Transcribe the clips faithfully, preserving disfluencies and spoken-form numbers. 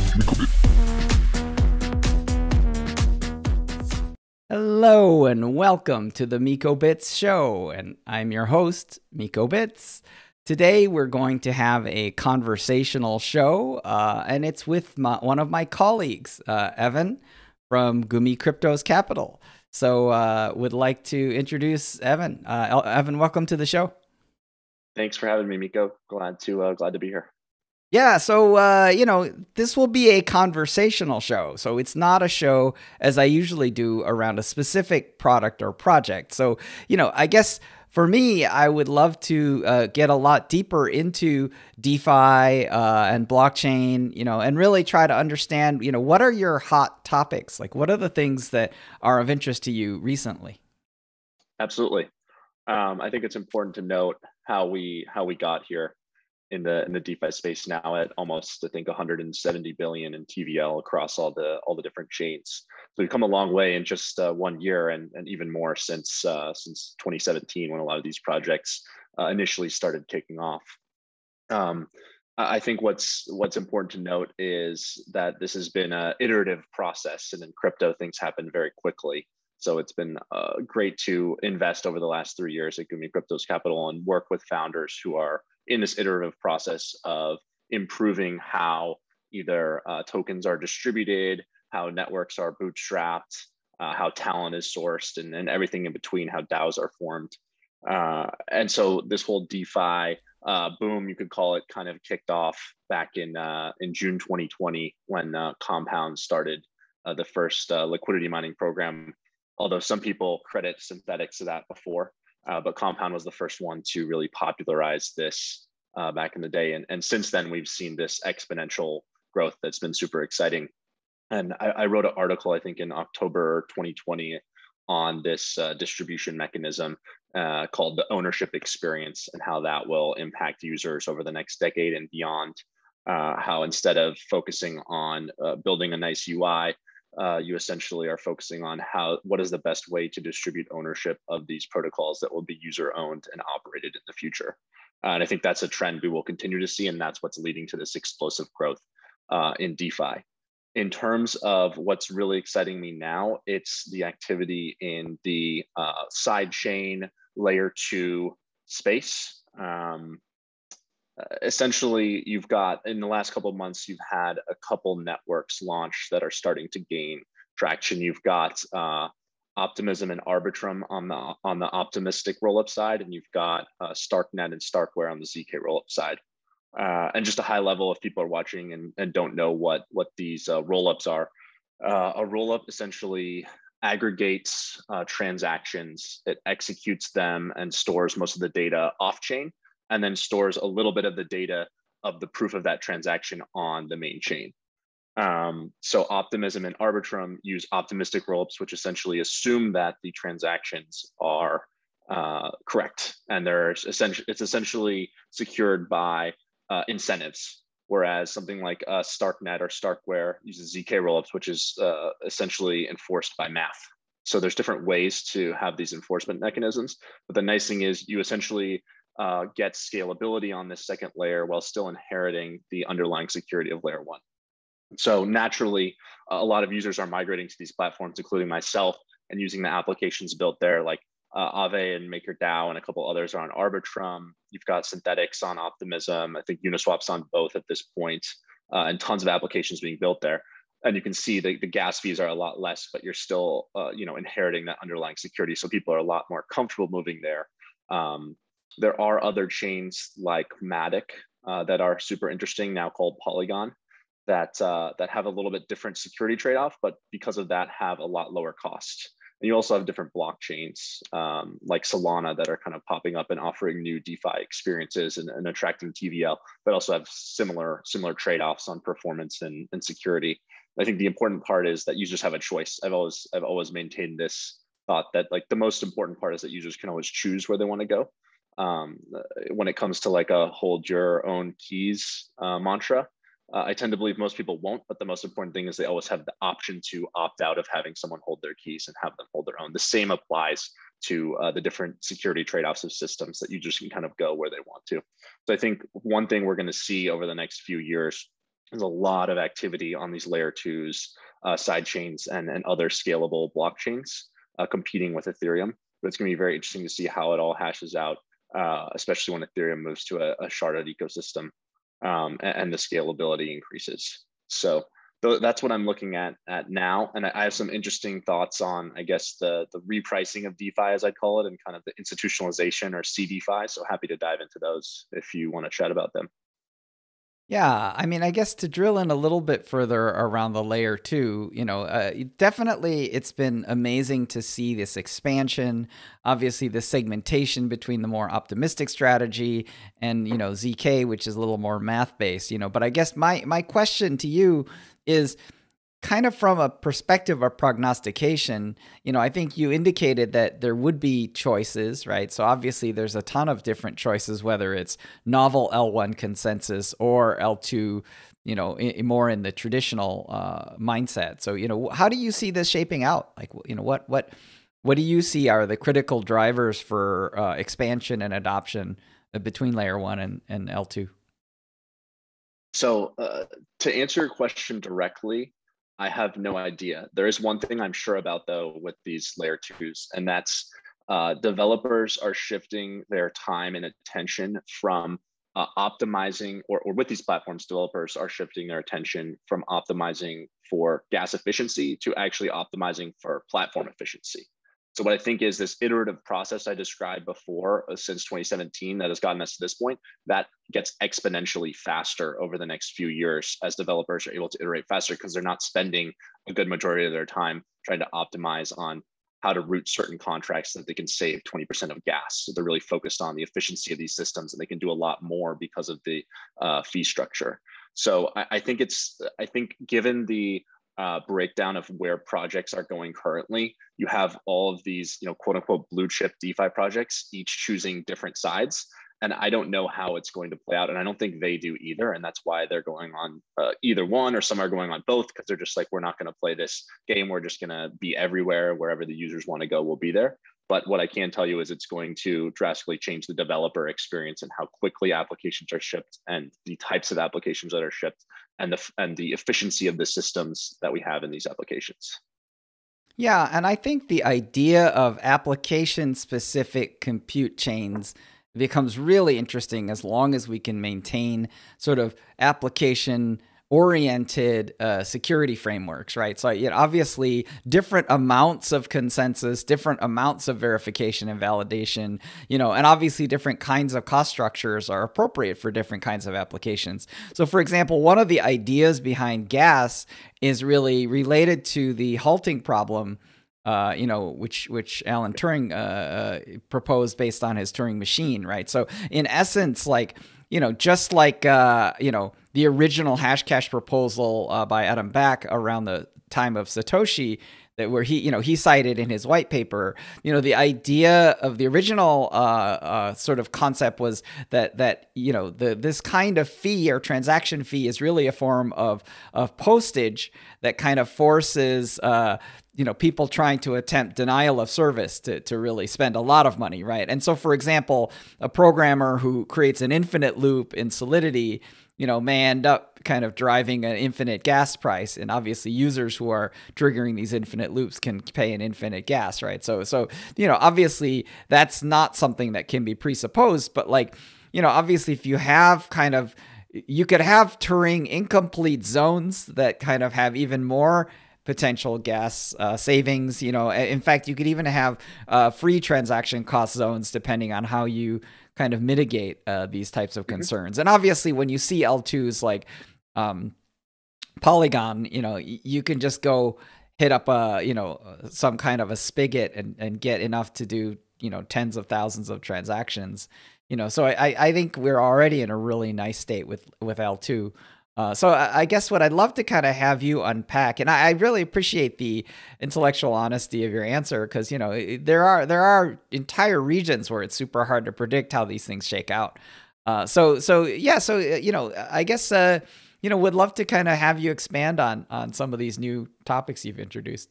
Hello and welcome to the MecoBits show, and I'm your host, MecoBits. Today we're going to have a conversational show, uh, and it's with my, one of my colleagues, uh, Evan from Gumi Cryptos Capital. So uh, would like to introduce Evan. Uh, Evan, welcome to the show. Thanks for having me, Miko. Glad to uh, glad to be here. Yeah, so, uh, you know, this will be a conversational show. So it's not a show as I usually do around a specific product or project. So, you know, I guess for me, I would love to uh, get a lot deeper into DeFi uh, and blockchain, you know, and really try to understand, you know, what are your hot topics? Like, what are the things that are of interest to you recently? Absolutely. Um, I think it's important to note how we how we got here in the in the DeFi space now at almost I think one hundred seventy billion in T V L across all the all the different chains. So we've come a long way in just uh, one year, and and even more since uh, since twenty seventeen when a lot of these projects uh, initially started kicking off. Um, I think what's what's important to note is that this has been an iterative process, and in crypto things happen very quickly. So it's been uh, great to invest over the last three years at Gumi Cryptos Capital and work with founders who are in this iterative process of improving how either uh, tokens are distributed, how networks are bootstrapped, uh, how talent is sourced, and, and everything in between, how DAOs are formed. Uh, and so this whole DeFi uh, boom, you could call it, kind of kicked off back in uh, in June twenty twenty when uh, Compound started uh, the first uh, liquidity mining program. Although some people credit Synthetix to that before, uh, but Compound was the first one to really popularize this uh, back in the day. And, and since then, we've seen this exponential growth that's been super exciting. And I, I wrote an article, I think in October twenty twenty, on this uh, distribution mechanism uh, called the ownership experience and how that will impact users over the next decade and beyond. Uh, how instead of focusing on uh, building a nice U I, Uh, you essentially are focusing on how what is the best way to distribute ownership of these protocols that will be user owned and operated in the future. Uh, and I think that's a trend we will continue to see, and that's what's leading to this explosive growth uh, in DeFi. In terms of what's really exciting me now, it's the activity in the uh, sidechain layer two space. Um, Uh, essentially, you've got in the last couple of months, you've had a couple networks launch that are starting to gain traction. You've got uh, Optimism and Arbitrum on the on the optimistic rollup side, and you've got uh, Starknet and Starkware on the Z K rollup side. Uh, and just a high level, if people are watching and, and don't know what what these uh, rollups are, uh, a rollup essentially aggregates uh, transactions, it executes them and stores most of the data off chain, and then stores a little bit of the data of the proof of that transaction on the main chain. Um, so Optimism and Arbitrum use optimistic rollups, which essentially assume that the transactions are uh, correct, and they're essentially it's essentially secured by uh, incentives. Whereas something like uh, Starknet or Starkware uses Z K rollups, which is uh, essentially enforced by math. So there's different ways to have these enforcement mechanisms. But the nice thing is you essentially uh, get scalability on this second layer while still inheriting the underlying security of layer one. So naturally, a lot of users are migrating to these platforms, including myself, and using the applications built there, like uh, Aave and MakerDAO, and a couple others are on Arbitrum. You've got Synthetix on Optimism. I think Uniswap's on both at this point, uh, and tons of applications being built there. And you can see the, the gas fees are a lot less, but you're still, uh, you know, inheriting that underlying security. So people are a lot more comfortable moving there. Um, there are other chains like Matic uh, that are super interesting now, called Polygon, that uh, that have a little bit different security trade-off, but because of that have a lot lower cost. And you also have different blockchains um, like Solana that are kind of popping up and offering new DeFi experiences and, and attracting T V L, but also have similar similar trade-offs on performance and, and security. I think the important part is that users have a choice. I've always I've always maintained this thought that like the most important part is that users can always choose where they want to go. Um, when it comes to like a hold your own keys uh, mantra, Uh, I tend to believe most people won't, but the most important thing is they always have the option to opt out of having someone hold their keys and have them hold their own. The same applies to uh, the different security trade-offs of systems that users can kind of go where they want to. So I think one thing we're going to see over the next few years There's a lot of activity on these layer twos, uh, side chains, and, and other scalable blockchains uh, competing with Ethereum. But it's going to be very interesting to see how it all hashes out, uh, especially when Ethereum moves to a, a sharded ecosystem, um, and, and the scalability increases. So th- that's what I'm looking at at now. And I, I have some interesting thoughts on, I guess, the, the repricing of DeFi, as I call it, and kind of the institutionalization or C DeFi. So happy to dive into those if you want to chat about them. Yeah, I mean, I guess to drill in a little bit further around the layer two, you know, uh, definitely it's been amazing to see this expansion. Obviously, the segmentation between the more optimistic strategy and, you know, Z K, which is a little more math based, you know. But I guess my my question to you is, kind of from a perspective of prognostication, you know, I think you indicated that there would be choices, right? So obviously there's a ton of different choices, whether it's novel L one consensus or L two, you know, i- more in the traditional uh, mindset. So, you know, how do you see this shaping out? Like, you know, what, what, what do you see are the critical drivers for uh, expansion and adoption uh, between layer one and, and L two? So, uh, to answer your question directly, I have no idea. There is one thing I'm sure about though with these layer twos, and that's uh, developers are shifting their time and attention from uh, optimizing, or, or with these platforms, developers are shifting their attention from optimizing for gas efficiency to actually optimizing for platform efficiency. So what I think is this iterative process I described before uh, since twenty seventeen that has gotten us to this point, that gets exponentially faster over the next few years as developers are able to iterate faster because they're not spending a good majority of their time trying to optimize on how to route certain contracts so that they can save twenty percent of gas. So they're really focused on the efficiency of these systems and they can do a lot more because of the uh, fee structure. So I, I think it's, I think given the uh, breakdown of where projects are going currently, you have all of these, you know, quote unquote blue chip DeFi projects, each choosing different sides. And I don't know how it's going to play out. And I don't think they do either. And that's why they're going on uh, either one, or some are going on both, because they're just like, we're not going to play this game. We're just going to be everywhere. Wherever the users want to go, we'll be there. But what I can tell you is it's going to drastically change the developer experience and how quickly applications are shipped and the types of applications that are shipped and the, and the efficiency of the systems that we have in these applications. Yeah, and I think the idea of application specific compute chains becomes really interesting as long as we can maintain sort of application oriented uh, security frameworks, right? So, you know, obviously, different amounts of consensus, different amounts of verification and validation, you know, and obviously different kinds of cost structures are appropriate for different kinds of applications. So, for example, one of the ideas behind gas is really related to the halting problem, uh, you know, which which Alan Turing uh, uh, proposed based on his Turing machine, right? So in essence, like, you know, just like uh, you know, the original Hashcash proposal uh, by Adam Back around the time of Satoshi, that where he, you know, he cited in his white paper, you know, the idea of the original uh, uh, sort of concept was that that you know the this kind of fee or transaction fee is really a form of of postage that kind of forces uh, you know, people trying to attempt denial of service to, to really spend a lot of money, right? And so, for example, a programmer who creates an infinite loop in Solidity, you know, may end up kind of driving an infinite gas price. And obviously users who are triggering these infinite loops can pay an infinite gas, right? So, so, you know, obviously that's not something that can be presupposed, but like, you know, obviously if you have kind of, you could have Turing incomplete zones that kind of have even more potential gas uh, savings. You know, in fact, you could even have uh, free transaction cost zones depending on how you kind of mitigate uh, these types of Mm-hmm. concerns. And obviously, when you see L twos like um, Polygon, you know, you can just go hit up a, you know, some kind of a spigot and, and get enough to do, you know, tens of thousands of transactions. You know, so I, I think we're already in a really nice state with with L two. Uh, so I, I guess what I'd love to kind of have you unpack, and I, I really appreciate the intellectual honesty of your answer, because you know there are there are entire regions where it's super hard to predict how these things shake out. Uh, so so yeah, so uh, you know I guess uh, you know would love to kind of have you expand on on some of these new topics you've introduced.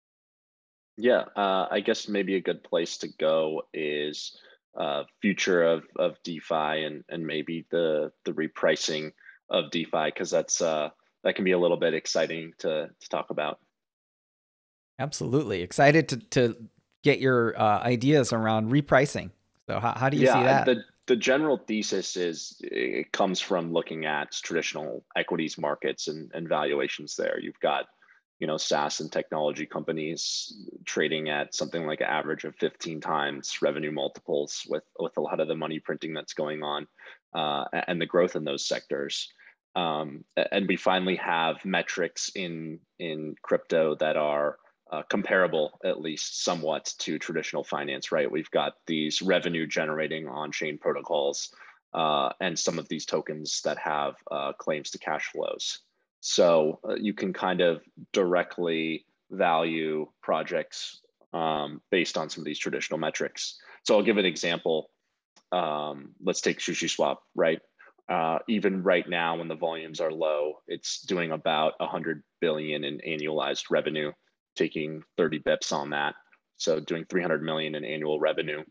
Yeah, uh, I guess maybe a good place to go is uh, future of of DeFi and and maybe the the repricing of DeFi, because that's uh, that can be a little bit exciting to to talk about. Absolutely. Excited to, to get your uh, ideas around repricing. So how, how do you see Yeah, that? the the general thesis is it comes from looking at traditional equities markets and, and valuations there. You've got, you know, SaaS and technology companies trading at something like an average of fifteen times revenue multiples with, with a lot of the money printing that's going on uh, and the growth in those sectors. Um, and we finally have metrics in in crypto that are uh, comparable, at least somewhat, to traditional finance, right? We've got these revenue generating on-chain protocols uh, and some of these tokens that have uh, claims to cash flows. So uh, you can kind of directly value projects um, based on some of these traditional metrics. So I'll give an example. Um, let's take SushiSwap, right? Uh, even right now, when the volumes are low, it's doing about one hundred billion in annualized revenue, taking thirty bips on that. So doing three hundred million in annual revenue.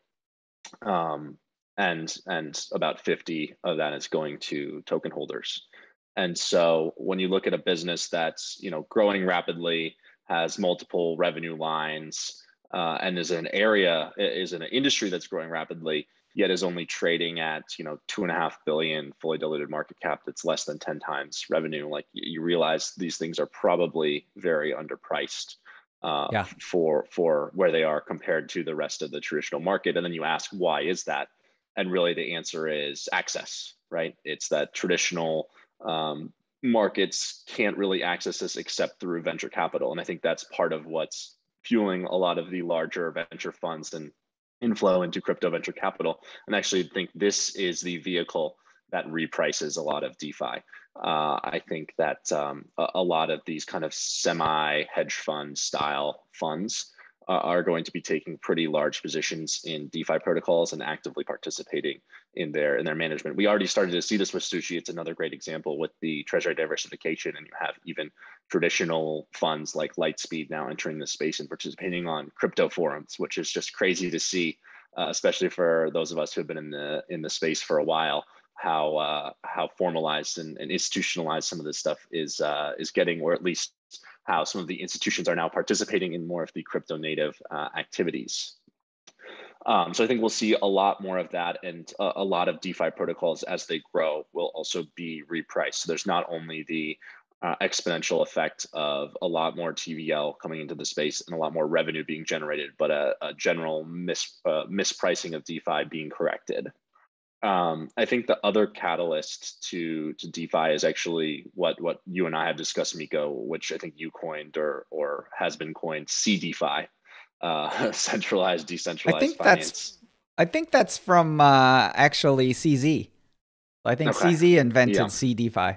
Um, and and about fifty of that is going to token holders. And so when you look at a business that's, you know, growing rapidly, has multiple revenue lines, uh, and is an area, is in an industry that's growing rapidly, yet is only trading at, you know, two and a half billion fully diluted market cap, that's less than ten times revenue. Like, you realize these things are probably very underpriced uh, Yeah. for for where they are compared to the rest of the traditional market. And then you ask, why is that? And really the answer is access, right? It's that traditional um, markets can't really access this except through venture capital. And I think that's part of what's fueling a lot of the larger venture funds and inflow into crypto venture capital. And I actually think this is the vehicle that reprices a lot of DeFi. Uh, I think that um, a, a lot of these kind of semi hedge fund style funds uh, are going to be taking pretty large positions in DeFi protocols and actively participating in their in their management. We already started to see this with Sushi. It's another great example with the treasury diversification, and you have even traditional funds like Lightspeed now entering the space and participating on crypto forums, which is just crazy to see, uh, especially for those of us who have been in the in the space for a while. How uh, how formalized and, and institutionalized some of this stuff is uh, is getting, or at least how some of the institutions are now participating in more of the crypto native uh, activities. Um, so I think we'll see a lot more of that, and a, a lot of DeFi protocols as they grow will also be repriced. So there's not only the uh, exponential effect of a lot more T V L coming into the space and a lot more revenue being generated, but a, a general mis, uh, mispricing of DeFi being corrected. Um, I think the other catalyst to to DeFi is actually what what you and I have discussed, Miko, which I think you coined or or has been coined, C DeFi, uh, centralized I decentralized think that's finance. I think that's from uh, actually C Z. I think Okay, C Z invented yeah, C DeFi.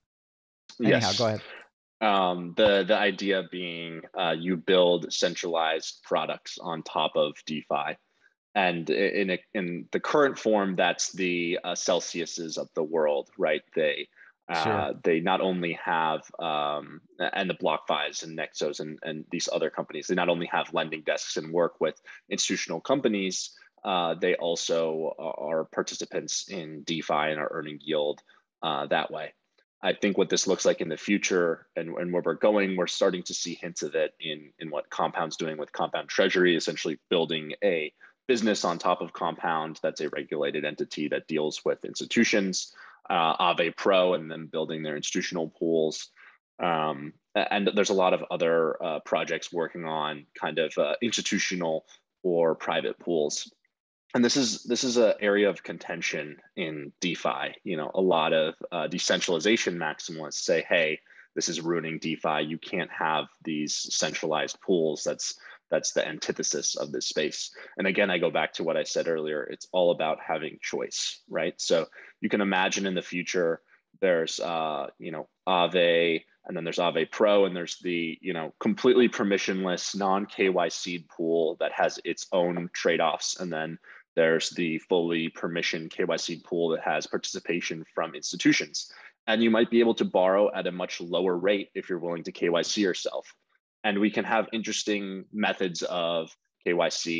Anyhow, go yes. ahead. Um, the the idea being uh, you build centralized products on top of DeFi. And in a, in the current form, that's the uh, Celsiuses of the world, right? They Sure. uh, they not only have um, and the BlockFi's and Nexos and, and these other companies. They not only have lending desks and work with institutional companies. Uh, they also are participants in DeFi and are earning yield uh, that way. I think what this looks like in the future and, and where we're going, we're starting to see hints of it in in what Compound's doing with Compound Treasury, essentially building a business on top of Compound that's a regulated entity that deals with institutions, uh, Aave Pro, and then building their institutional pools. Um, and there's a lot of other uh, projects working on kind of uh, institutional or private pools. And this is this is an area of contention in DeFi. You know, a lot of uh, decentralization maximalists say, "Hey, this is ruining DeFi. You can't have these centralized pools. That's that's the antithesis of this space." And again, I go back to what I said earlier. It's all about having choice, right? So you can imagine in the future, there's uh, you know, Aave, and then there's Aave Pro, and there's the, you know, completely permissionless non-K Y C pool that has its own trade-offs, and then there's the fully permission K Y C pool that has participation from institutions. And you might be able to borrow at a much lower rate if you're willing to K Y C yourself. And we can have interesting methods of K Y C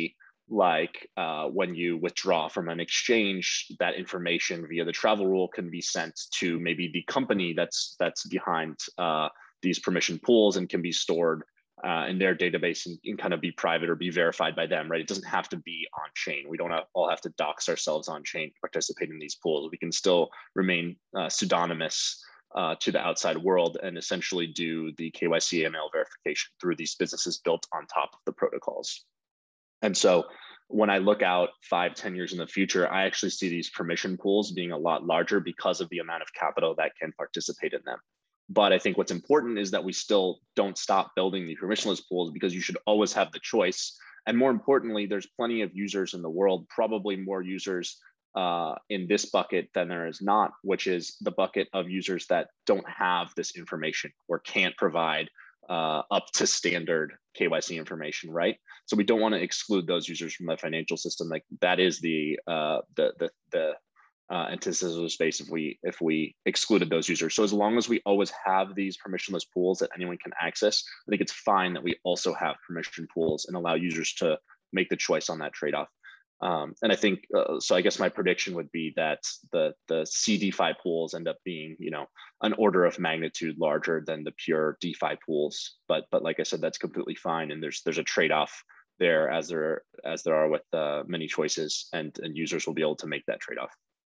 like uh, when you withdraw from an exchange, that information via the travel rule can be sent to maybe the company that's that's behind uh, these permission pools and can be stored uh, in their database and, and kind of be private or be verified by them, right? It doesn't have to be on chain. We don't have, all have to dox ourselves on chain to participate in these pools. We can still remain uh, pseudonymous uh, to the outside world and essentially do the K Y C A M L verification through these businesses built on top of the protocols. And so when I look out five, ten years in the future, I actually see these permission pools being a lot larger because of the amount of capital that can participate in them. But I think what's important is that we still don't stop building the permissionless pools, because you should always have the choice. And more importantly, there's plenty of users in the world, probably more users uh, in this bucket than there is not, which is the bucket of users that don't have this information or can't provide uh, up to standard K Y C information, right? So we don't want to exclude those users from the financial system. Like that is the uh, the the the uh, antithesis of the space if we if we excluded those users. So as long as we always have these permissionless pools that anyone can access, I think it's fine that we also have permission pools and allow users to make the choice on that trade-off. Um, and I think uh, so. I guess my prediction would be that the the C DeFi pools end up being, you know, an order of magnitude larger than the pure DeFi pools. But but like I said, that's completely fine. And there's there's a trade-off there, as there as there are with uh, many choices, and and users will be able to make that trade-off.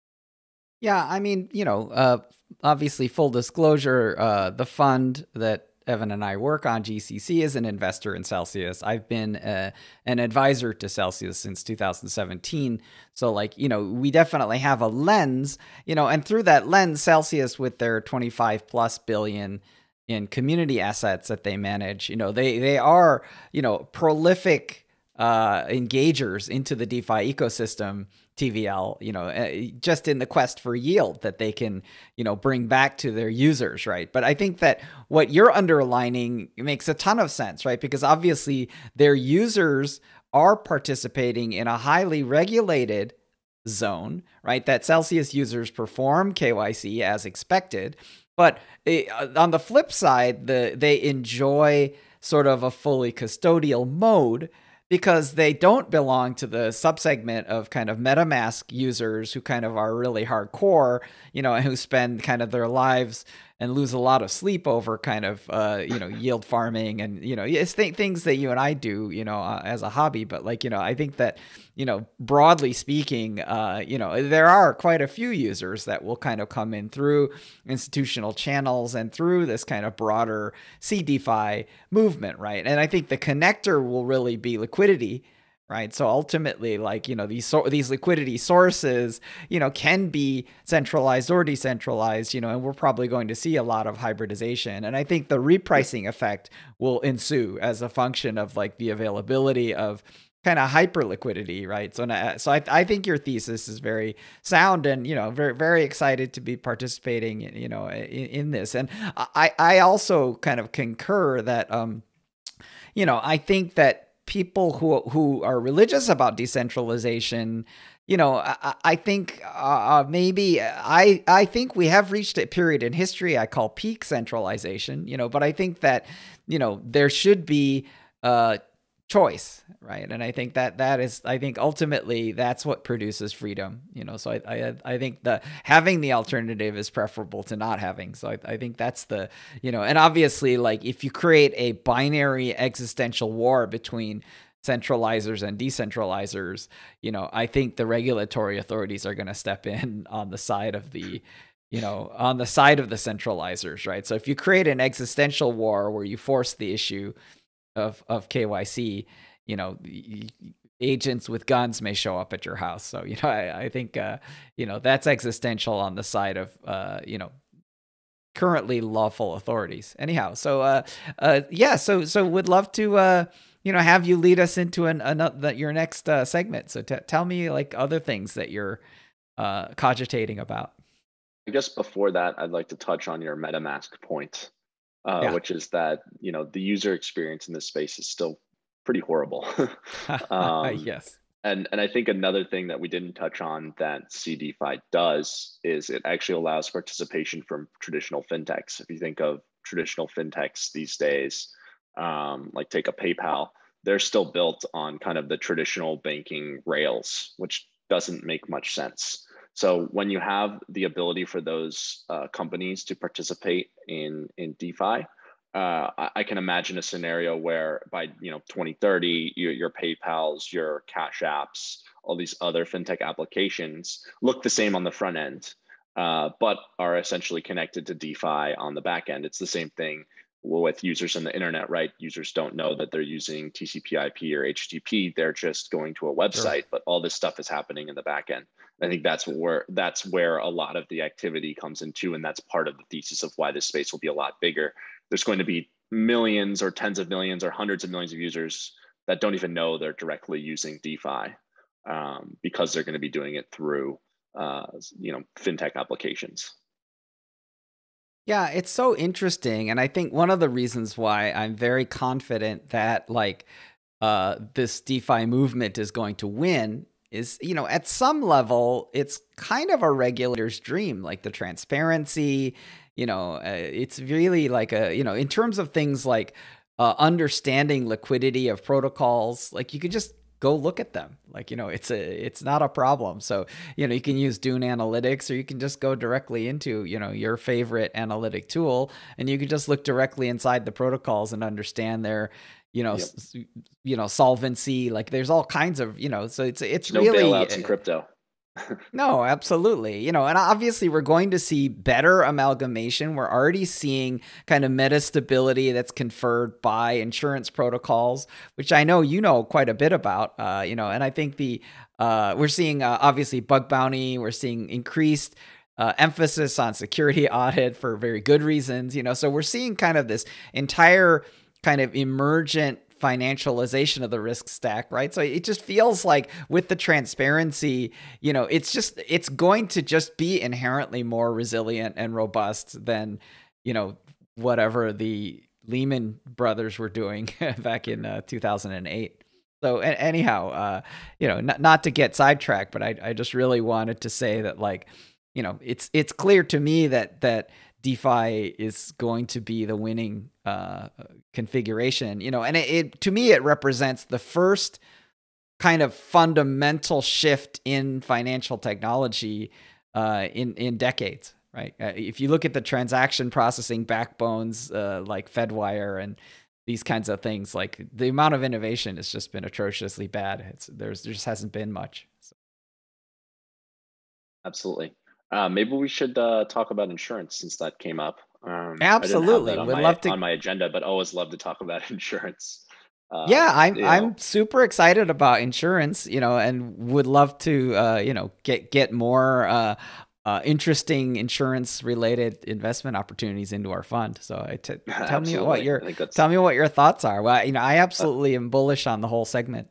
Yeah, I mean, you know, uh, obviously, full disclosure, uh, the fund that Evan and I work on, G C C, is an investor in Celsius. I've been uh, an advisor to Celsius since two thousand seventeen. So, like, you know, we definitely have a lens, you know, and through that lens, Celsius, with their twenty-five plus billion in community assets that they manage, you know, they they are, you know, prolific uh, engagers into the DeFi ecosystem, T V L, you know, uh, just in the quest for yield that they can, you know, bring back to their users, right? But I think that what you're underlining makes a ton of sense, right? Because obviously their users are participating in a highly regulated zone, right? That Celsius users perform K Y C as expected. But it, on the flip side, the they enjoy sort of a fully custodial mode, because they don't belong to the subsegment of kind of MetaMask users who kind of are really hardcore, you know, and who spend kind of their lives and lose a lot of sleep over kind of, uh, you know, yield farming and, you know, it's th- things that you and I do, you know, uh, as a hobby. But like, you know, I think that, you know, broadly speaking, uh, you know, there are quite a few users that will kind of come in through institutional channels and through this kind of broader C DeFi movement, right? And I think the connector will really be liquidity, right? So ultimately, like, you know, these so these liquidity sources, you know, can be centralized or decentralized, you know, and we're probably going to see a lot of hybridization. And I think the repricing effect will ensue as a function of like the availability of kind of hyper liquidity, right? So, so I, I think your thesis is very sound, and, you know, very, very excited to be participating, you know, in, in this. And I, I also kind of concur that, um, you know, I think that people who who are religious about decentralization, you know, I, I think uh, maybe I I think we have reached a period in history I call peak centralization, you know, but I think that, you know, there should be uh, choice, right? And I think that that is, I think ultimately that's what produces freedom, you know. So I I, I think the having the alternative is preferable to not having. So I, I think that's the, you know, and obviously, like, if you create a binary existential war between centralizers and decentralizers, you know, I think the regulatory authorities are going to step in on the side of the, you know, on the side of the centralizers, right? So if you create an existential war where you force the issue of of K Y C, you know, agents with guns may show up at your house. So, you know, I, I think, uh, you know, that's existential on the side of, uh, you know, currently lawful authorities. Anyhow, so, uh, uh, yeah, so, so would love to, uh, you know, have you lead us into an, another, your next uh, segment. So t- tell me like other things that you're uh, cogitating about. I guess before that, I'd like to touch on your MetaMask point, uh, Yeah. which is that, you know, the user experience in this space is still pretty horrible. um, Yes. and and I think another thing that we didn't touch on that C DeFi does is it actually allows participation from traditional fintechs. If you think of traditional fintechs these days, um, like take a PayPal, they're still built on kind of the traditional banking rails, which doesn't make much sense. So when you have the ability for those uh, companies to participate in in DeFi, uh, I, I can imagine a scenario where by you know twenty thirty, your, your PayPal's, your Cash Apps, all these other fintech applications look the same on the front end, uh, but are essentially connected to DeFi on the back end. It's the same thing with users on the internet, right? Users don't know that they're using T C P I P or H T T P. They're just going to a Sure. website, but all this stuff is happening in the back end. I think that's where that's where a lot of the activity comes into, and that's part of the thesis of why this space will be a lot bigger. There's going to be millions or tens of millions or hundreds of millions of users that don't even know they're directly using DeFi, um, because they're going to be doing it through uh, you know fintech applications. Yeah, it's so interesting, and I think one of the reasons why I'm very confident that like uh, this DeFi movement is going to win is, you know, at some level, it's kind of a regulator's dream, like the transparency, you know, uh, it's really like a, you know, in terms of things like uh, understanding liquidity of protocols, like you could just go look at them. Like, you know, it's a, it's not a problem. So, you know, you can use Dune Analytics, or you can just go directly into, you know, your favorite analytic tool, and you can just look directly inside the protocols and understand their, you know, Yep. s- you know, solvency. Like there's all kinds of, you know, so it's it's There's no really bailouts in uh, crypto. no, absolutely. You know, and obviously we're going to see better amalgamation. We're already seeing kind of meta stability that's conferred by insurance protocols, which I know you know quite a bit about. Uh, you know, and I think the uh, we're seeing uh, obviously bug bounty. We're seeing increased uh, emphasis on security audit for very good reasons. You know, so we're seeing kind of this entire kind of emergent financialization of the risk stack, right? So it just feels like with the transparency, you know, it's just it's going to just be inherently more resilient and robust than, you know, whatever the Lehman Brothers were doing back in uh, two thousand eight. So a- anyhow, uh, you know, not, not to get sidetracked, but I, I just really wanted to say that, like, you know, it's it's clear to me that that DeFi is going to be the winning uh, configuration, you know, and it, it to me it represents the first kind of fundamental shift in financial technology uh, in in decades, right? Uh, if you look at the transaction processing backbones uh, like Fedwire and these kinds of things, like the amount of innovation has just been atrociously bad. It's there's there just hasn't been much. So, Absolutely. Uh, maybe we should uh, talk about insurance since that came up. Um, I didn't have absolutely, that on would my love to. on my agenda, but always love to talk about insurance. Yeah, Um, I'm you know, I'm super excited about insurance, you know, and would love to uh, you know, get get more uh, uh, interesting insurance related investment opportunities into our fund. So I t- tell me what absolutely. your I think that's tell me what your thoughts are. Well, you know, I uh, absolutely am bullish on the whole segment.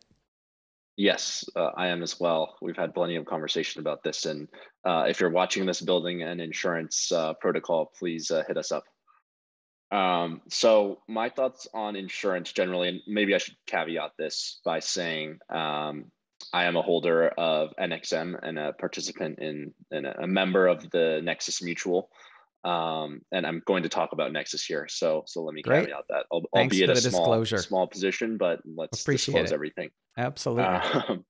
yes, uh, I am as well. We've had plenty of conversation about this, and uh, if you're watching this building an insurance uh, protocol, please uh, hit us up. Um, so my thoughts on insurance generally, and maybe I should caveat this by saying um, I am a holder of N X M and a participant in and a member of the Nexus Mutual. Um, and I'm going to talk about Nexus here. So so let me Great. caveat that, Al- Thanks albeit for a the small disclosure. small position, but let's Appreciate disclose it. everything. Absolutely. Um,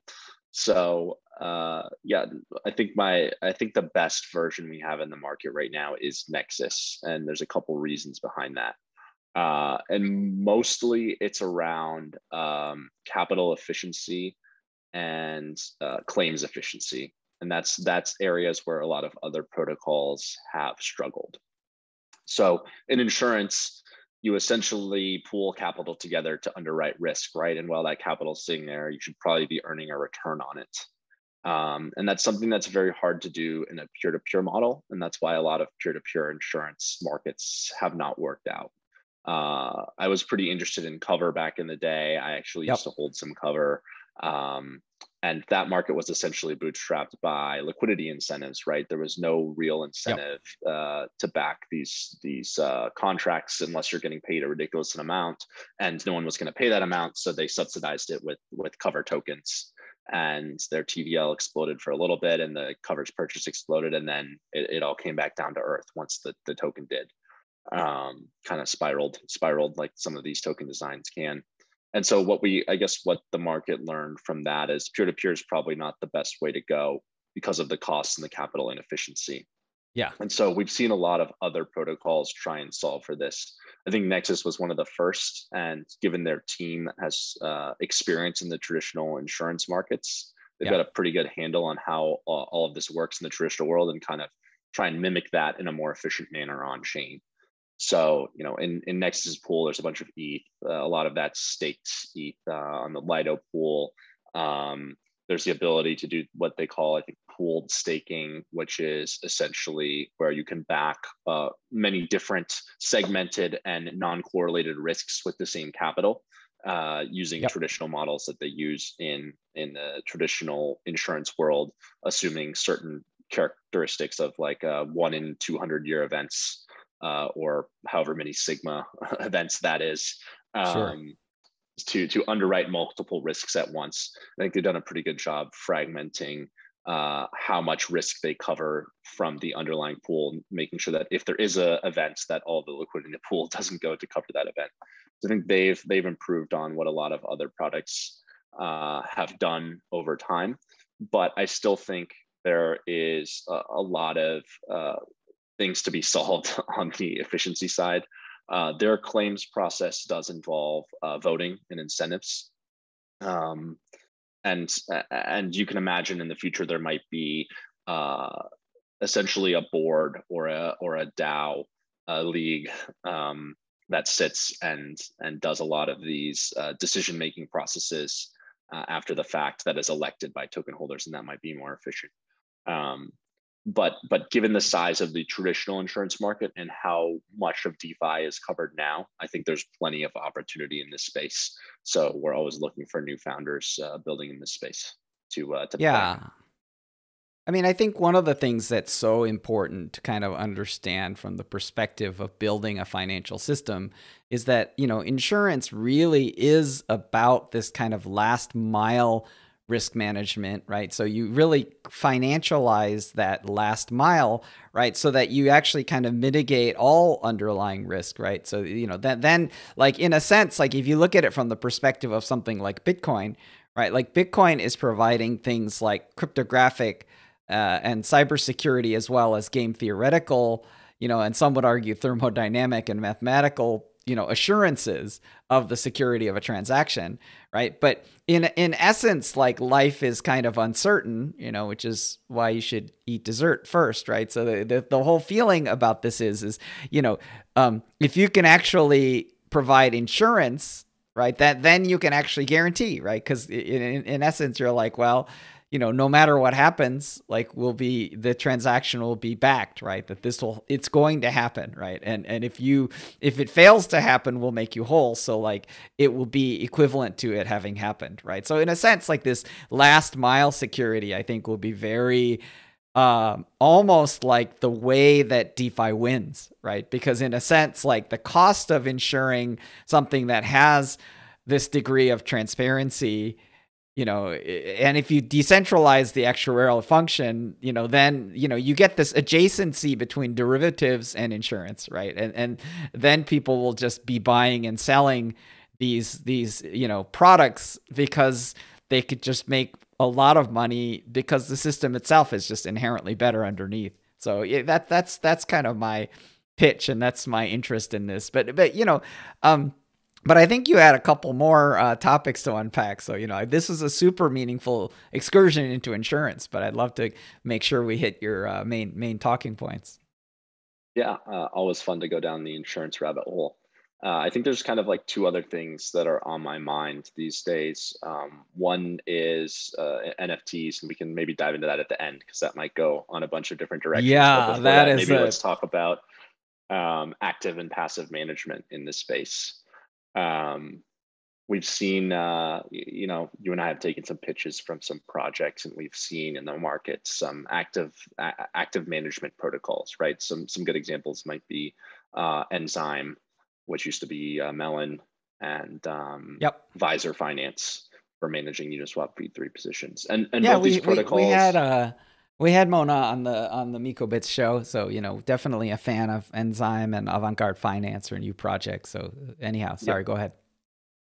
so uh, yeah, I think my I think the best version we have in the market right now is Nexus, and there's a couple reasons behind that. Uh, and mostly it's around um, capital efficiency and uh, claims efficiency, and that's that's areas where a lot of other protocols have struggled. So in insurance, you essentially pool capital together to underwrite risk, right? And while that capital is sitting there, you should probably be earning a return on it. Um, and that's something that's very hard to do in a peer-to-peer model. And that's why a lot of peer-to-peer insurance markets have not worked out. Uh, I was pretty interested in cover back in the day. I actually used Yep. to hold some cover. Um, and that market was essentially bootstrapped by liquidity incentives, right? There was no real Yep. incentive uh, to back these these uh, contracts unless you're getting paid a ridiculous amount, and no one was going to pay that amount, so they subsidized it with with cover tokens, and their T V L exploded for a little bit, and the coverage purchase exploded, and then it, it all came back down to earth once the the token did. Um, kind of spiraled spiraled like some of these token designs can. And so what we, I guess what the market learned from that is peer-to-peer is probably not the best way to go because of the cost and the capital inefficiency. Yeah. And so we've seen a lot of other protocols try and solve for this. I think Nexus was one of the first, and given their team has uh, experience in the traditional insurance markets, they've Yeah. got a pretty good handle on how uh, all of this works in the traditional world and kind of try and mimic that in a more efficient manner on chain. So, you know, in, in Nexus's pool, there's a bunch of E T H. Uh, a lot of that's staked E T H uh, on the Lido pool. Um, there's the ability to do what they call, I think, pooled staking, which is essentially where you can back uh, many different segmented and non-correlated risks with the same capital uh, using Yep. traditional models that they use in, in the traditional insurance world, assuming certain characteristics of like uh, one in two hundred year events uh, or however many sigma events that is. Sure. Um, to to underwrite multiple risks at once. I think they've done a pretty good job fragmenting uh, how much risk they cover from the underlying pool, making sure that if there is a event, that all the liquidity in the pool doesn't go to cover that event. So I think they've they've improved on what a lot of other products uh, have done over time, but I still think there is a, a lot of uh, things to be solved on the efficiency side. Uh, their claims process does involve uh, voting and incentives. Um, and and you can imagine in the future there might be uh, essentially a board or a or a DAO a league um, that sits and and does a lot of these uh, decision making processes uh, after the fact that is elected by token holders, and that might be more efficient. Um, but but given the size of the traditional insurance market and how much of DeFi is covered now, I think there's plenty of opportunity in this space. So we're always looking for new founders uh, building in this space to uh, to Yeah. play. I mean, I think one of the things that's so important to kind of understand from the perspective of building a financial system is that, you know, insurance really is about this kind of last mile risk management, right? So you really financialize that last mile, right? So that you actually kind of mitigate all underlying risk, right? So, you know, that then like in a sense, like if you look at it from the perspective of something like Bitcoin, right? Like Bitcoin is providing things like cryptographic uh, and cybersecurity as well as game theoretical, you know, and some would argue thermodynamic and mathematical, you know, assurances of the security of a transaction, right? But in in essence, like life is kind of uncertain, you know, which is why you should eat dessert first, right? So the the, the whole feeling about this is is you know, um, if you can actually provide insurance, right, that then you can actually guarantee, right? Because in, in in essence, you're like, well, you know, no matter what happens, like will be the transaction will be backed, right? That this will, it's going to happen, right? And and if you if it fails to happen, we'll make you whole. So like it will be equivalent to it having happened, right? So in a sense, like this last mile security, I think will be very um, almost like the way that DeFi wins, right? Because in a sense, like the cost of ensuring something that has this degree of transparency, you know, and if you decentralize the actuarial function, you know, then, you know, you get this adjacency between derivatives and insurance, right? And and then people will just be buying and selling these these, you know, products because they could just make a lot of money because the system itself is just inherently better underneath. So yeah, that that's that's kind of my pitch, and that's my interest in this. But but you know, um but I think you had a couple more uh, topics to unpack. So, you know, this is a super meaningful excursion into insurance, but I'd love to make sure we hit your uh, main main talking points. Yeah, uh, always fun to go down the insurance rabbit hole. Uh, I think there's kind of like two other things that are on my mind these days. Um, one is uh, N F Ts, and we can maybe dive into that at the end because that might go on a bunch of different directions. But Yeah, before that that, is maybe a let's talk about um, active and passive management in this space. Um, we've seen, uh, you know, you and I have taken some pitches from some projects, and we've seen in the market some active a- active management protocols, right? Some some good examples might be uh, Enzyme, which used to be uh, Melon, and um, yep. Visor Finance for managing Uniswap V three positions. And and Yeah, both these we we we had protocols, uh we had Mona on the on the MikoBits show, so you know, definitely a fan of Enzyme and Avant Garde Finance or new projects. So anyhow, yep, sorry, go ahead.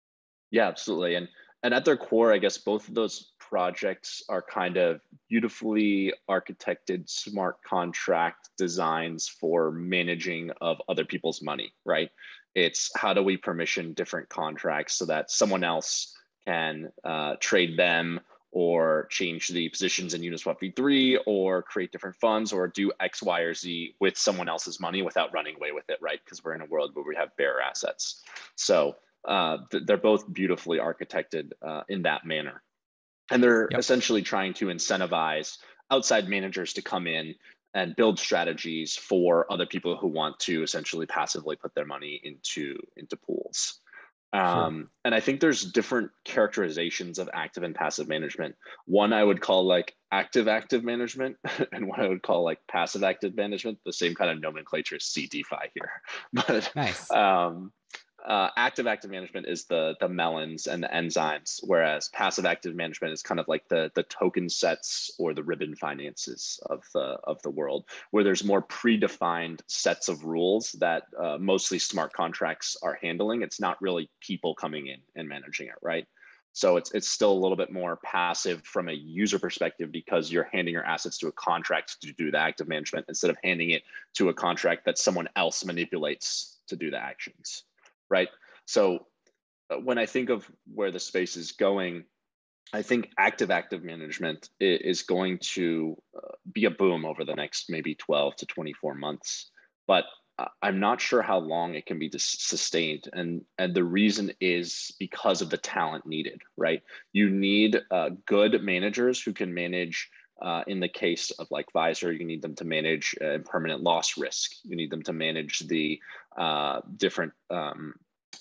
Yeah, absolutely. And and at their core, I guess both of those projects are kind of beautifully architected smart contract designs for managing of other people's money, right? It's how do we permission different contracts so that someone else can uh, trade them or change the positions in Uniswap v three or create different funds or do X, Y, or Z with someone else's money without running away with it, right? Because we're in a world where we have bearer assets. So uh, th- they're both beautifully architected uh, in that manner. And they're Yep. essentially trying to incentivize outside managers to come in and build strategies for other people who want to essentially passively put their money into into pools. Sure. Um, and I think there's different characterizations of active and passive management. One I would call like active active management, and one I would call like passive active management. The same kind of nomenclature as C DeFi here, but Nice. um, uh, active active management is the the melons and the enzymes, whereas passive active management is kind of like the the token sets or the ribbon finances of the of the world, where there's more predefined sets of rules that uh, mostly smart contracts are handling. It's not really people coming in and managing it, right? So it's it's still a little bit more passive from a user perspective because you're handing your assets to a contract to do the active management instead of handing it to a contract that someone else manipulates to do the actions, right? So uh, when I think of where the space is going, I think active active management is going to uh, be a boom over the next maybe twelve to twenty-four months. But uh, I'm not sure how long it can be sustained. And, and the reason is because of the talent needed, right? You need uh, good managers who can manage. Uh, in the case of like Visor, you need them to manage uh, impermanent loss risk. You need them to manage the uh, different um,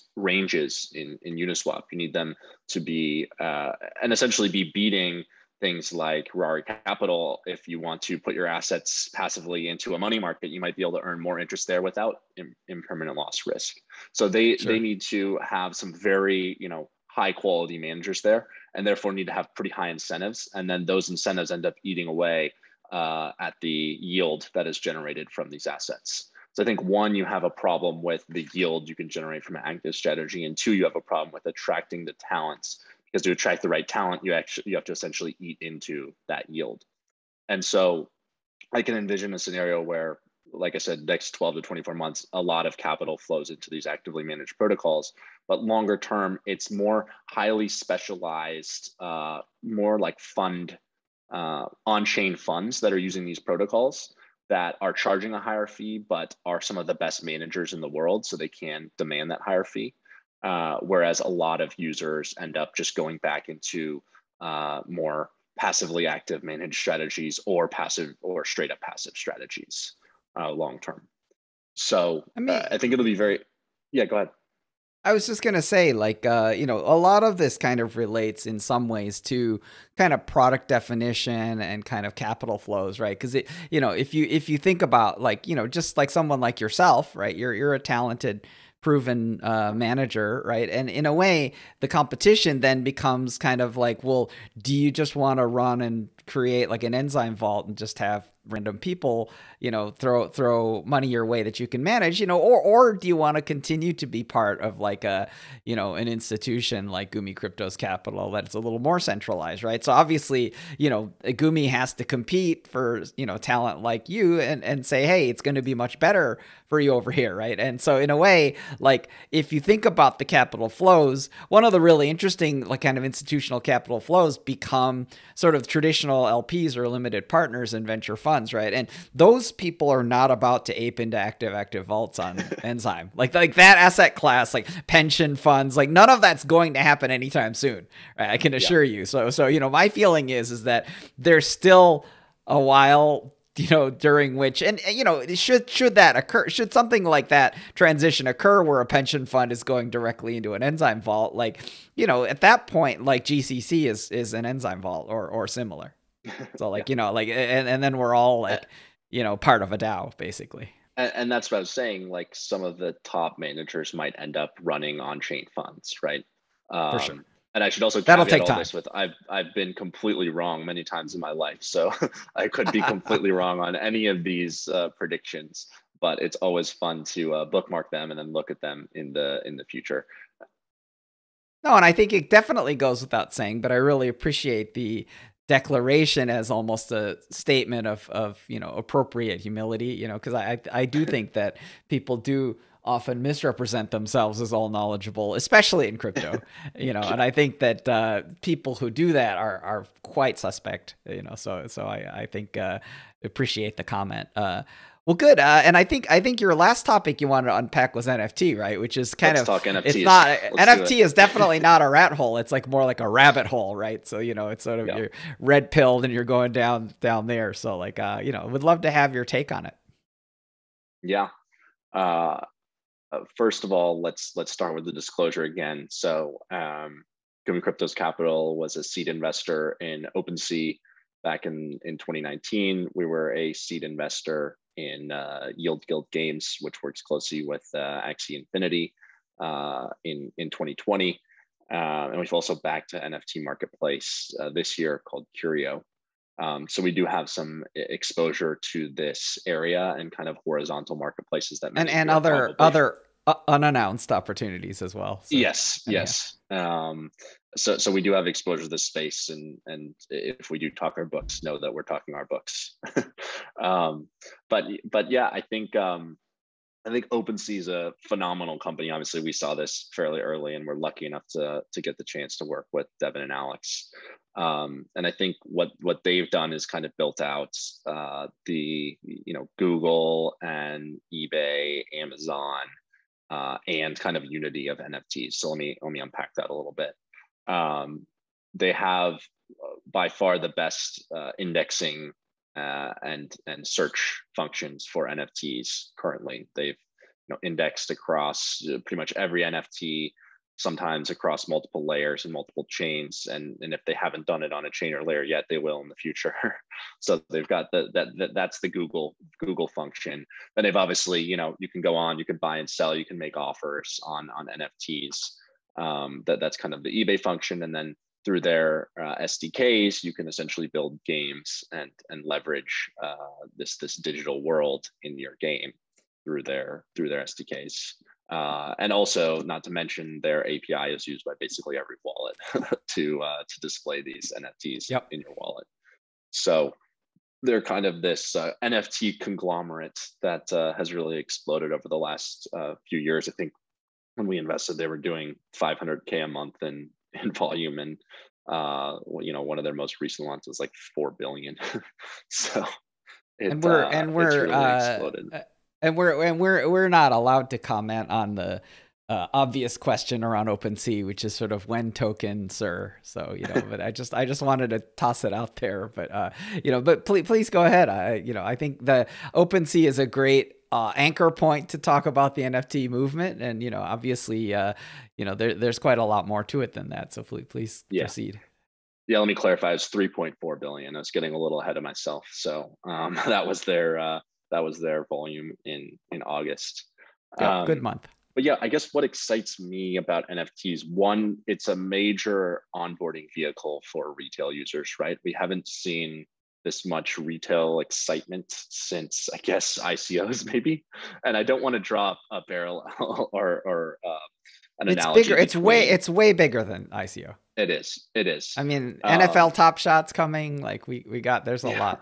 ranges in, in Uniswap. You need them to be uh, and essentially be beating things like Rari Capital. If you want to put your assets passively into a money market, you might be able to earn more interest there without Im- impermanent loss risk. So they they Sure. need to have some very, you know, high quality managers there, and therefore need to have pretty high incentives. And then those incentives end up eating away uh, at the yield that is generated from these assets. So I think one, you have a problem with the yield you can generate from an active strategy, and two, you have a problem with attracting the talents because to attract the right talent, you actually you have to essentially eat into that yield. And so I can envision a scenario where, like I said, next twelve to twenty-four months, a lot of capital flows into these actively managed protocols. But longer term, it's more highly specialized, uh, more like fund uh, on-chain funds that are using these protocols that are charging a higher fee, but are some of the best managers in the world, so they can demand that higher fee. Uh, whereas a lot of users end up just going back into uh, more passively active managed strategies or passive or straight up passive strategies uh, long term. So I uh, I think it'll mean, be very, yeah, go ahead. I was just gonna say, like, uh, you know, a lot of this kind of relates in some ways to kind of product definition and kind of capital flows, right? Because it, you know, if you if you think about like, you know, just like someone like yourself, right? You're you're a talented, proven uh, manager, right? And in a way, the competition then becomes kind of like, well, do you just want to run and create like an enzyme vault and just have random people, you know, throw throw money your way that you can manage, you know, or or do you want to continue to be part of like a, you know, an institution like Gumi Crypto's Capital that's a little more centralized, right? So obviously, you know, Gumi has to compete for, you know, talent like you and and say, hey, it's going to be much better for you over here, right? And so in a way, like if you think about the capital flows, one of the really interesting like kind of institutional capital flows become sort of traditional L Ps or limited partners and venture funds, right? And those people are not about to ape into active active vaults on Enzyme. Like like that asset class, like pension funds, like none of that's going to happen anytime soon. Right? I can Yeah. assure you. So so you know, my feeling is is that there's still a while, you know, during which, and you know, should should that occur, should something like that transition occur where a pension fund is going directly into an Enzyme vault, like, you know, at that point, like G C C is is an Enzyme vault or or similar. So Yeah. like, you know, like, and, and then we're all And, like, you know, part of a DAO basically. and that's what I was saying. Like some of the top managers might end up running on-chain funds, right? For sure. Um, and I should also That'll caveat take all time. this with I've I've been completely wrong many times in my life, so I could be completely wrong on any of these uh, predictions. But it's always fun to uh, bookmark them and then look at them in the in the future. No, and I think it definitely goes without saying, but I really appreciate the declaration as almost a statement of of you know appropriate humility. You know, because I I do think that people do often misrepresent themselves as all knowledgeable, especially in crypto. You know, and Yeah. I think that uh, people who do that are are quite suspect. You know, so so I I think uh, appreciate the comment. Uh, well, good. Uh, and I think I think your last topic you wanted to unpack was N F T, right? Which is kind Let's of talk it's N F Ts. not Let's do it. N F T is definitely not a rat hole. It's like more like a rabbit hole, right? So you know, it's sort of Yeah. you're red pilled and you're going down down there. So like, uh, you know, would love to have your take on it. Yeah. Uh, uh, First of all, let's let's start with the disclosure again. So, um, Gumi Cryptos Capital was a seed investor in OpenSea back in in twenty nineteen. We were a seed investor in uh, Yield Guild Games, which works closely with uh, Axie Infinity uh, in in twenty twenty. Uh, and we've also backed an N F T marketplace uh, this year called Curio. Um, so we do have some e- exposure to this area and kind of horizontal marketplaces that And many of and you are other probably. other uh, unannounced opportunities as well. So Yes, anyhow. yes. Um, so so we do have exposure to this space, and and if we do talk our books, know that we're talking our books. um, but but yeah, I think um, I think OpenSea is a phenomenal company. Obviously, we saw this fairly early, and we're lucky enough to to get the chance to work with Devin and Alex. Um, and I think what what they've done is kind of built out uh, the you know Google and eBay, Amazon, uh, and kind of unity of N F Ts. So let me let me unpack that a little bit. Um, they have uh, by far the best uh, indexing uh, and and search functions for N F Ts currently. They've you know, indexed across uh, pretty much every N F T, sometimes across multiple layers and multiple chains. And, and if they haven't done it on a chain or layer yet, they will in the future. So they've got the, that, that that's the Google Google function. Then they've obviously, you know, you can go on, you can buy and sell, you can make offers on on N F Ts. Um, that that's kind of the eBay function, and then through their uh, S D Ks, you can essentially build games and and leverage uh, this this digital world in your game through their through their S D Ks. Uh, and also, not to mention, their A P I is used by basically every wallet to uh, to display these N F Ts Yep. in your wallet. So they're kind of this uh, N F T conglomerate that uh, has really exploded over the last uh, few years. I think when we invested, they were doing five hundred K a month in in volume, and uh, you know, one of their most recent ones was like four billion. So And it we're uh, and it's we're really uh, exploded. uh, and we're and we're we're not allowed to comment on the uh, obvious question around OpenSea, which is sort of when tokens or so you know. But I just I just wanted to toss it out there. But uh, you know, but please please go ahead. I you know I think the OpenSea is a great uh, anchor point to talk about the N F T movement, and you know obviously uh, you know there there's quite a lot more to it than that. So please please Yeah. proceed. Yeah, let me clarify. It's three point four billion. I was getting a little ahead of myself. So um, that was their uh, that was their volume in in August. Yep, good Um, month. but yeah, I guess what excites me about N F Ts, one, it's a major onboarding vehicle for retail users, right? We haven't seen this much retail excitement since, I guess, I C Os maybe. And I don't want to drop a barrel or or uh, an It's analogy bigger. It's way between. it's way bigger than I C O. It is, it I is. mean, N F L Um, Top Shots coming. Like we we got there's a yeah, lot.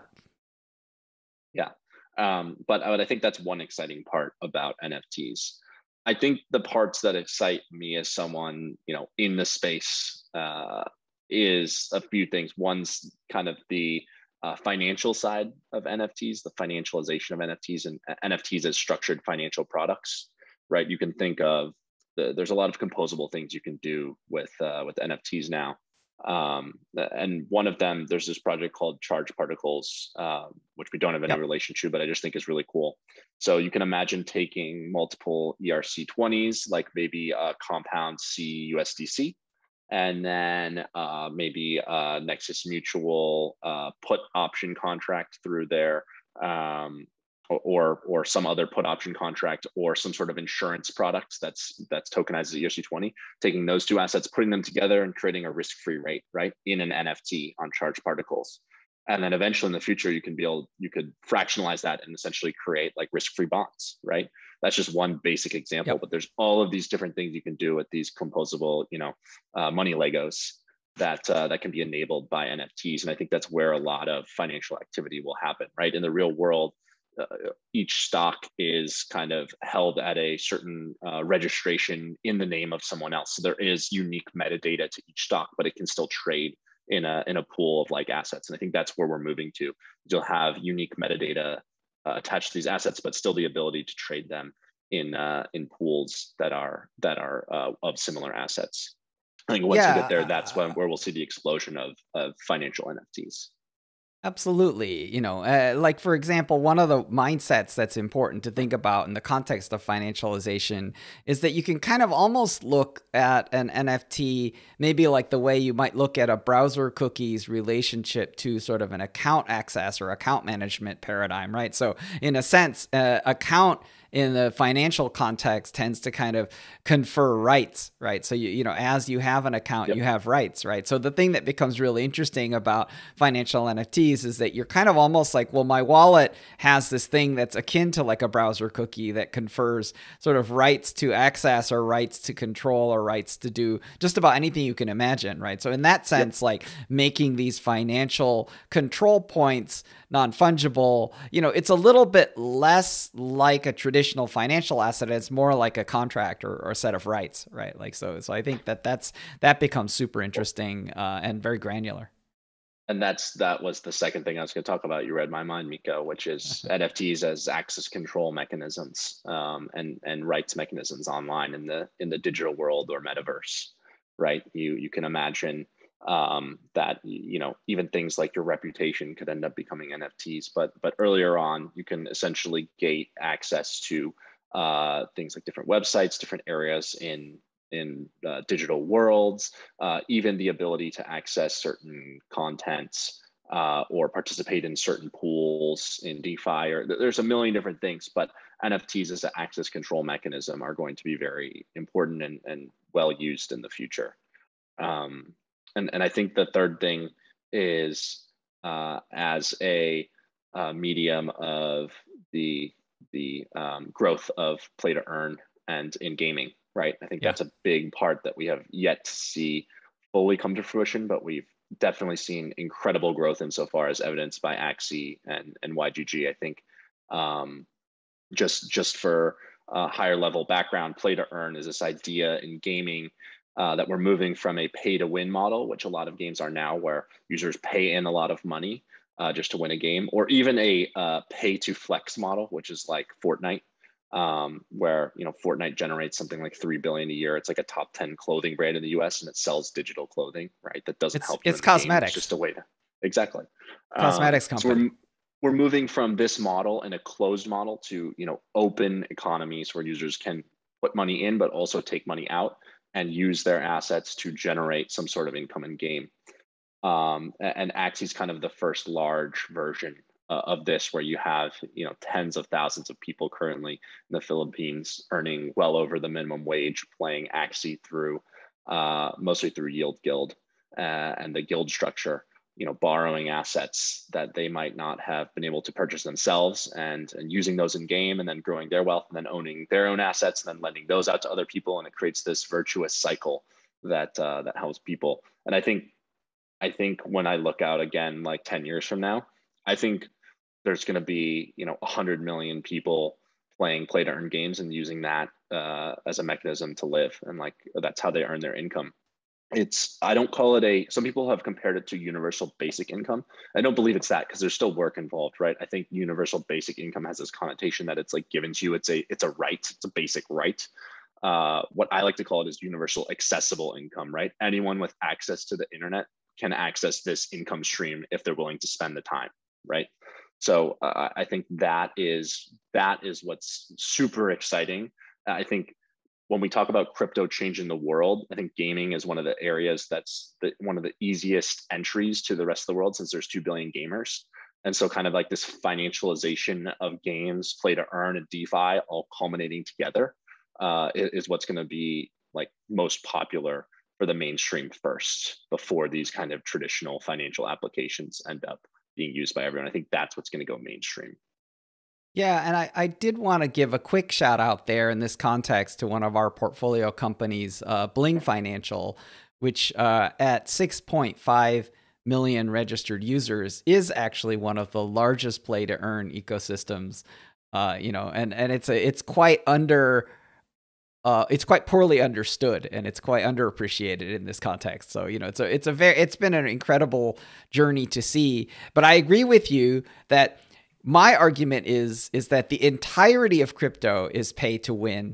yeah. Um, but, but I think that's one exciting part about N F Ts. I think the parts that excite me as someone, you know, in the space uh, is a few things. One's kind of the uh, financial side of N F Ts, the financialization of N F Ts, and N F Ts as structured financial products, right? You can think of the, there's a lot of composable things you can do with uh, with N F Ts now. Um, and one of them, there's this project called Charge Particles, uh, which we don't have any Yep. relation to, but I just think is really cool. So you can imagine taking multiple E R C twenties, like maybe a Compound C U S D C, and then uh, maybe a Nexus Mutual uh, put option contract through there, um, or or some other put option contract, or some sort of insurance product that's that's tokenized as E R C twenty. Taking those two assets, putting them together, and creating a risk-free rate, right, in an N F T on Charge Particles. And then eventually in the future, you can be able, you could fractionalize that and essentially create like risk-free bonds, right? That's just one basic example, Yep. but there's all of these different things you can do with these composable, you know, uh, money Legos that uh, that can be enabled by N F Ts. And I think that's where a lot of financial activity will happen, right? In the real world, uh, each stock is kind of held at a certain uh, registration in the name of someone else. So there is unique metadata to each stock, but it can still trade in a in a pool of like assets. And I think that's where we're moving to. You'll have unique metadata uh, attached to these assets, but still the ability to trade them in uh, in pools that are that are uh, of similar assets. I think once we get there, that's when Yeah. where we'll see the explosion of of financial N F Ts. Absolutely. You know, uh, like for example, one of the mindsets that's important to think about in the context of financialization is that you can kind of almost look at an N F T maybe like the way you might look at a browser cookie's relationship to sort of an account access or account management paradigm, right? So, in a sense, uh, account in the financial context tends to kind of confer rights, right? So you you know, as you have an account, Yep. you have rights, right? So the thing that becomes really interesting about financial N F Ts is that you're kind of almost like, well, my wallet has this thing that's akin to like a browser cookie that confers sort of rights to access or rights to control or rights to do just about anything you can imagine, right? So in that Yep. sense, like making these financial control points non-fungible, you know, it's a little bit less like a traditional financial asset. It's more like a contract or, or a set of rights, right? Like so. So I think that that's that becomes super interesting uh, and very granular. And that's that was the second thing I was going to talk about. You read my mind, Miko, which is N F Ts as access control mechanisms um, and and rights mechanisms online in the in the digital world or metaverse, right? You you can imagine um, that you know even things like your reputation could end up becoming N F Ts. But but earlier on, you can essentially gate access to uh, things like different websites, different areas in in uh, digital worlds, uh, even the ability to access certain contents uh, or participate in certain pools in DeFi, or there's a million different things, but N F Ts as an access control mechanism are going to be very important and, and well used in the future. Um, and, and I think the third thing is uh, as a uh, medium of the the um, growth of play to earn and in gaming, right? I think Yeah. that's a big part that we have yet to see fully come to fruition, but we've definitely seen incredible growth insofar as evidenced by Axie and, and Y G G. I think um, just just for a higher level background, play to earn is this idea in gaming uh, that we're moving from a pay to win model, which a lot of games are now, where users pay in a lot of money uh, just to win a game, or even a uh, pay to flex model, which is like Fortnite, um, where you know Fortnite generates something like three billion a year. It's like a top ten clothing brand in the U S and it sells digital clothing, right? That doesn't It's help you it's in the game. It's cosmetics. just a way to exactly. Um, Cosmetics so company. we're we're moving from this model and a closed model to you know open economies where users can put money in but also take money out and use their assets to generate some sort of income in game. Um, and Axie is kind of the first large version uh, of this, where you have you know tens of thousands of people currently in the Philippines earning well over the minimum wage playing Axie through uh, mostly through Yield Guild uh, and the guild structure. You know, borrowing assets that they might not have been able to purchase themselves, and and using those in game, and then growing their wealth, and then owning their own assets, and then lending those out to other people, and it creates this virtuous cycle that uh, that helps people. And I think I think when I look out again, like ten years from now, I think there's going to be, you know, one hundred million people playing play to earn games and using that uh, as a mechanism to live. And like, that's how they earn their income. It's, I don't call it a, some people have compared it to universal basic income. I don't believe it's that because there's still work involved, right? I think universal basic income has this connotation that it's like given to you. It's a, it's a right. It's a basic right. Uh, what I like to call it is universal accessible income, right? Anyone with access to the internet can access this income stream if they're willing to spend the time, right? So uh, I think that is that is what's super exciting. I think when we talk about crypto changing the world, I think gaming is one of the areas that's the, one of the easiest entries to the rest of the world, since there's two billion gamers. And so kind of like this financialization of games, play to earn, and DeFi all culminating together uh, is, is what's going to be like most popular for the mainstream first, before these kind of traditional financial applications end up being used by everyone. I think that's what's going to go mainstream. Yeah, and I, I did want to give a quick shout out there in this context to one of our portfolio companies, uh, Bling Financial, which uh, at six point five million registered users is actually one of the largest play to earn ecosystems. Uh, you know, and and it's a it's quite under. Uh, it's quite poorly understood and it's quite underappreciated in this context. So, you know, it's a, it's a very, it's been an incredible journey to see, but I agree with you that my argument is, is that the entirety of crypto is pay to win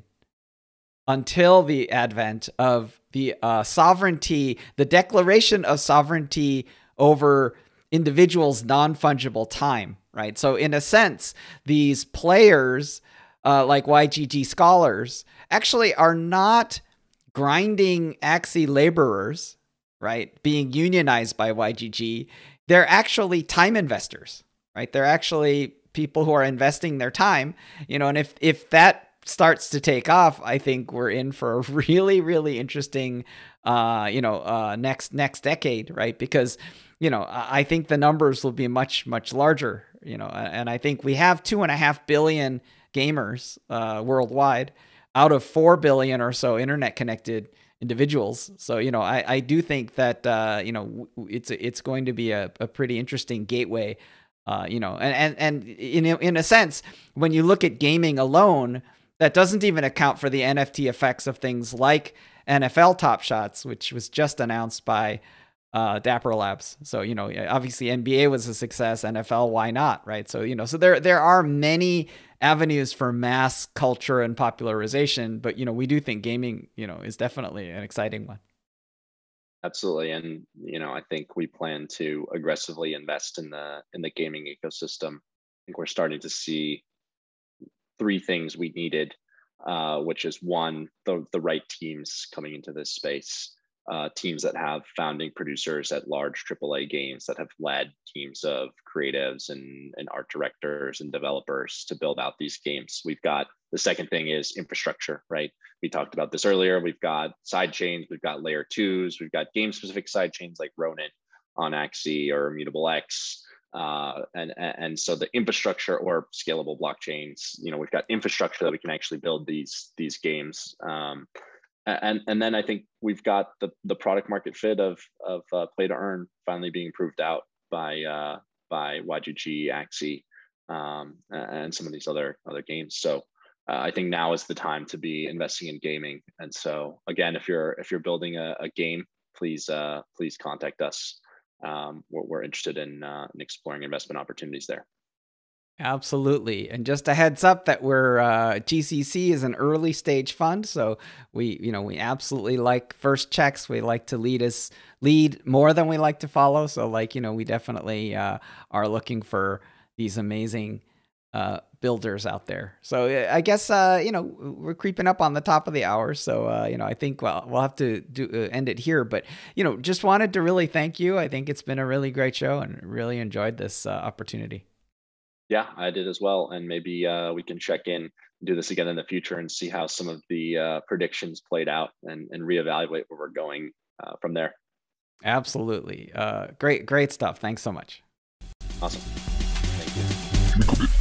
until the advent of the uh, sovereignty, the declaration of sovereignty over individuals' non-fungible time, right? So in a sense, these players uh, like Y G G Scholars actually are not grinding Axie laborers, right? Being unionized by Y G G. They're actually time investors, right? They're actually people who are investing their time, you know, and if, if that starts to take off, I think we're in for a really, really interesting, uh, you know, uh, next, next decade, right? Because, you know, I think the numbers will be much, much larger, you know, and I think we have two and a half billion gamers uh, worldwide out of four billion or so internet connected individuals. So, you know, I, I do think that, uh, you know, it's, it's going to be a, a pretty interesting gateway, uh, you know, and, and, and in, in a sense, when you look at gaming alone, that doesn't even account for the N F T effects of things like N F L Top Shots, which was just announced by uh, Dapper Labs. So, you know, obviously N B A was a success, N F L, why not, right? So, you know, so there, there are many avenues for mass culture and popularization, but, you know, we do think gaming, you know, is definitely an exciting one. Absolutely. And, you know, I think we plan to aggressively invest in the, in the gaming ecosystem. I think we're starting to see three things we needed, uh, which is one, the, the right teams coming into this space. Uh, teams that have founding producers at large triple A games that have led teams of creatives and, and art directors and developers to build out these games. We've got the second thing is infrastructure, right? We talked about this earlier. We've got side chains, we've got layer twos, we've got game specific side chains like Ronin on Axie or Immutable X. Uh, and, and so the infrastructure or scalable blockchains, you know, we've got infrastructure that we can actually build these, these games. Um, And and then I think we've got the the product market fit of of uh, play to earn finally being proved out by uh, by Y G G, Axie, um, and some of these other other games. So uh, I think now is the time to be investing in gaming. And so again, if you're if you're building a, a game, please uh, please contact us. Um, we're, we're interested in, uh, in exploring investment opportunities there. Absolutely. And just a heads up that we're uh, G C C is an early stage fund, so we you know we absolutely like first checks. We like to lead us lead more than we like to follow. So like you know we definitely uh, are looking for these amazing uh, builders out there. So I guess uh, you know we're creeping up on the top of the hour. So uh, you know I think well we'll have to do uh, end it here. But you know just wanted to really thank you. I think it's been a really great show and really enjoyed this uh, opportunity. Yeah, I did as well. And maybe uh, we can check in, do this again in the future and see how some of the uh, predictions played out and, and reevaluate where we're going uh, from there. Absolutely. Uh, great, great stuff. Thanks so much. Awesome. Thank you.